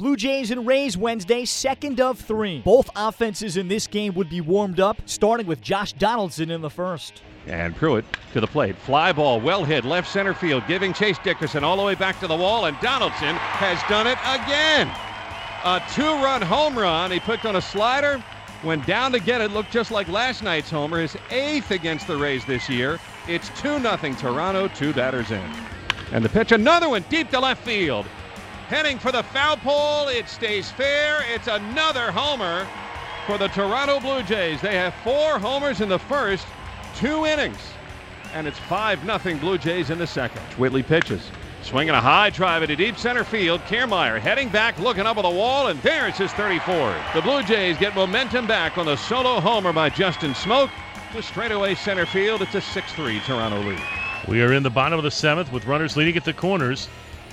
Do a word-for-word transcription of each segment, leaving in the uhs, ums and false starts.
Blue Jays and Rays Wednesday, second of three. Both offenses in this game would be warmed up, starting with Josh Donaldson in the first. And Pruitt to the plate. Fly ball, well hit, left center field, giving Chase Dickerson all the way back to the wall, and Donaldson has done it again. A two-run home run. He picked on a slider, went down to get it, looked just like last night's homer, his eighth against the Rays this year. It's two nothing Toronto, two batters in. And the pitch, another one deep to left field. Heading for the foul pole, it stays fair. It's another homer for the Toronto Blue Jays. They have four homers in the first two innings. And it's five nothing Blue Jays in the second. Whitley pitches. Swinging a high drive into deep center field. Kiermaier heading back, looking up at the wall, and there's his thirty-fourth. The Blue Jays get momentum back on the solo homer by Justin Smoak to straightaway center field. It's a six three Toronto lead. We are in the bottom of the seventh with runners leading at the corners.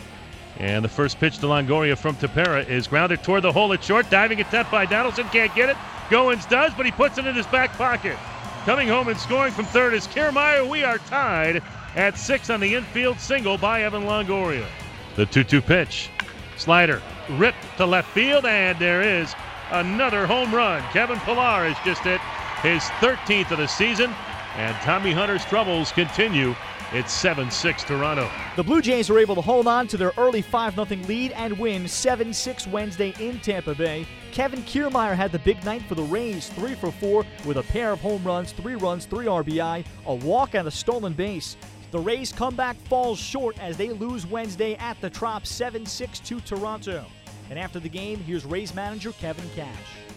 And the first pitch to Longoria from Tepera is grounded toward the hole at short. Diving attempt by Donaldson. Can't get it. Goins does, but he puts it in his back pocket. Coming home and scoring from third is Kiermaier. We are tied at six on the infield single by Evan Longoria. The two two pitch. Slider ripped to left field, and there is another home run. Kevin Pillar has just hit his thirteenth of the season, and Tommy Hunter's troubles continue. It's seven six Toronto. The Blue Jays are able to hold on to their early five nothing lead and win seven six Wednesday in Tampa Bay. Kevin Kiermaier had the big night for the Rays, three for four with a pair of home runs, three runs, three R B I, a walk and a stolen base. The Rays' comeback falls short as they lose Wednesday at the Trop, seven six to Toronto. And after the game, here's Rays manager Kevin Cash.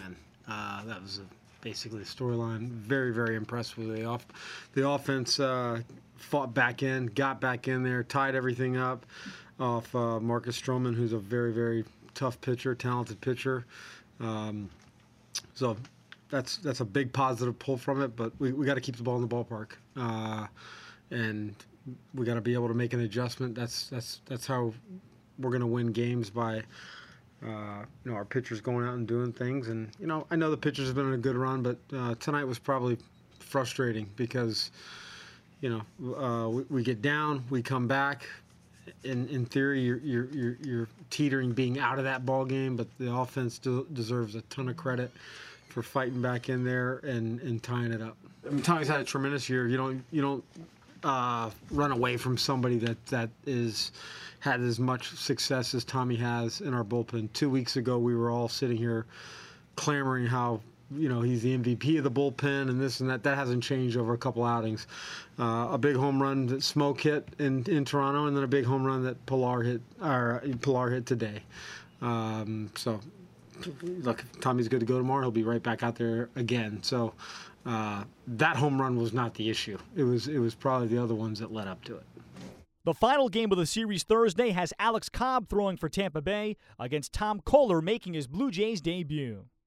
Uh, that was a, basically the storyline. Very, very impressed with the off. The offense uh, fought back in, got back in there, tied everything up off uh, Marcus Stroman, who's a very, very tough pitcher, talented pitcher. Um, so that's that's a big positive pull from it, but we, we got to keep the ball in the ballpark. Uh, and we got to be able to make an adjustment. That's that's that's how we're going to win games, by uh, you know, our pitchers going out and doing things. And you know, I know the pitchers have been on a good run, but uh, tonight was probably frustrating because you know uh, we, we get down, we come back. In in theory, you're you're you're, you're teetering being out of that ball game, but the offense still deserves a ton of credit for fighting back in there and, and tying it up. I mean, Tommy's had a tremendous year. You don't you don't uh, run away from somebody that that is had as much success as Tommy has in our bullpen. Two weeks ago, we were all sitting here clamoring how, you know, he's the M V P of the bullpen and this and that. That hasn't changed over a couple outings. Uh, a big home run that Smoak hit in, in Toronto, and then a big home run that Pillar hit, or Pillar hit today. Um, so, look, if Tommy's good to go tomorrow, he'll be right back out there again. So, uh, that home run was not the issue. It was it was probably the other ones that led up to it. The final game of the series Thursday has Alex Cobb throwing for Tampa Bay against Tom Kohler making his Blue Jays debut.